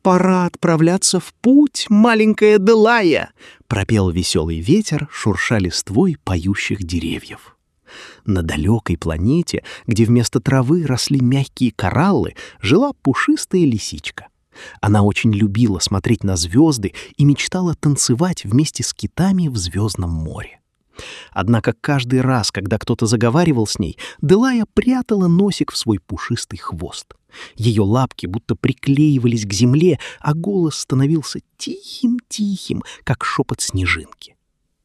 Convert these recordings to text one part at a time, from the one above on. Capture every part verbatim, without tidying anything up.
«Пора отправляться в путь, маленькая Делая!» — пропел веселый ветер, шурша листвой поющих деревьев. На далекой планете, где вместо травы росли мягкие кораллы, жила пушистая лисичка. Она очень любила смотреть на звезды и мечтала танцевать вместе с китами в звездном море. Однако каждый раз, когда кто-то заговаривал с ней, Делая прятала носик в свой пушистый хвост. Ее лапки будто приклеивались к земле, а голос становился тихим-тихим, как шепот снежинки.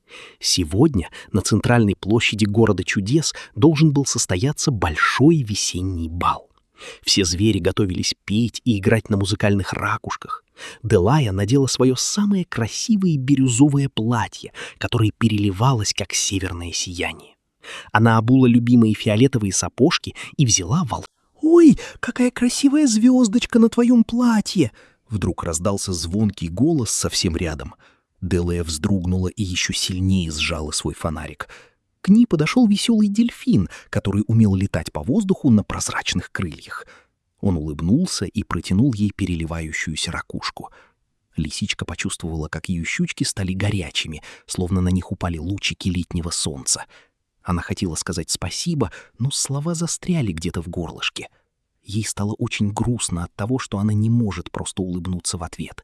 Сегодня на центральной площади города чудес должен был состояться большой весенний бал. Все звери готовились петь и играть на музыкальных ракушках. Делая надела свое самое красивое бирюзовое платье, которое переливалось, как северное сияние. Она обула любимые фиолетовые сапожки и взяла вол... «Ой, какая красивая звездочка на твоем платье!» Вдруг раздался звонкий голос совсем рядом. Делая вздрогнула и еще сильнее сжала свой фонарик. К ней подошел веселый дельфин, который умел летать по воздуху на прозрачных крыльях. Он улыбнулся и протянул ей переливающуюся ракушку. Лисичка почувствовала, как ее щучки стали горячими, словно на них упали лучики летнего солнца. Она хотела сказать спасибо, но слова застряли где-то в горлышке. Ей стало очень грустно от того, что она не может просто улыбнуться в ответ.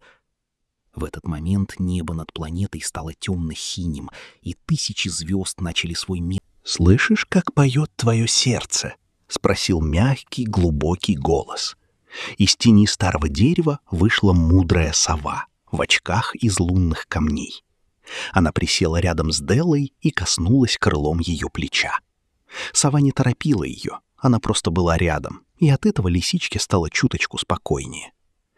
В этот момент небо над планетой стало темно-синим, и тысячи звезд начали свой мир. «Слышишь, как поет твое сердце?» — спросил мягкий, глубокий голос. Из тени старого дерева вышла мудрая сова в очках из лунных камней. Она присела рядом с Делой и коснулась крылом ее плеча. Сова не торопила ее, она просто была рядом, и от этого лисичке стало чуточку спокойнее.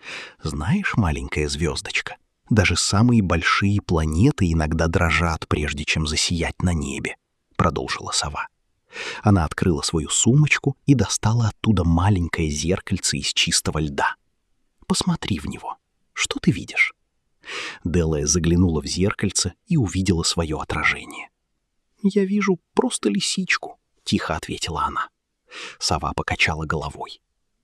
«Знаешь, маленькая звездочка, даже самые большие планеты иногда дрожат, прежде чем засиять на небе», — продолжила сова. Она открыла свою сумочку и достала оттуда маленькое зеркальце из чистого льда. «Посмотри в него. Что ты видишь?» Делая заглянула в зеркальце и увидела свое отражение. «Я вижу просто лисичку», — тихо ответила она. Сова покачала головой.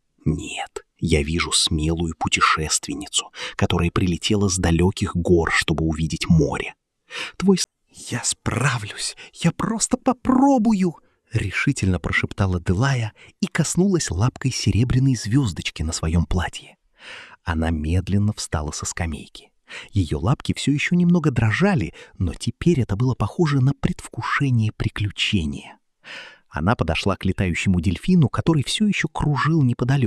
«Нет, я вижу смелую путешественницу, которая прилетела с далеких гор, чтобы увидеть море. Твой...» «Я справлюсь, я просто попробую», — решительно прошептала Делая и коснулась лапкой серебряной звездочки на своем платье. Она медленно встала со скамейки. Ее лапки все еще немного дрожали, но теперь это было похоже на предвкушение приключения. Она подошла к летающему дельфину, который все еще кружил неподалеку.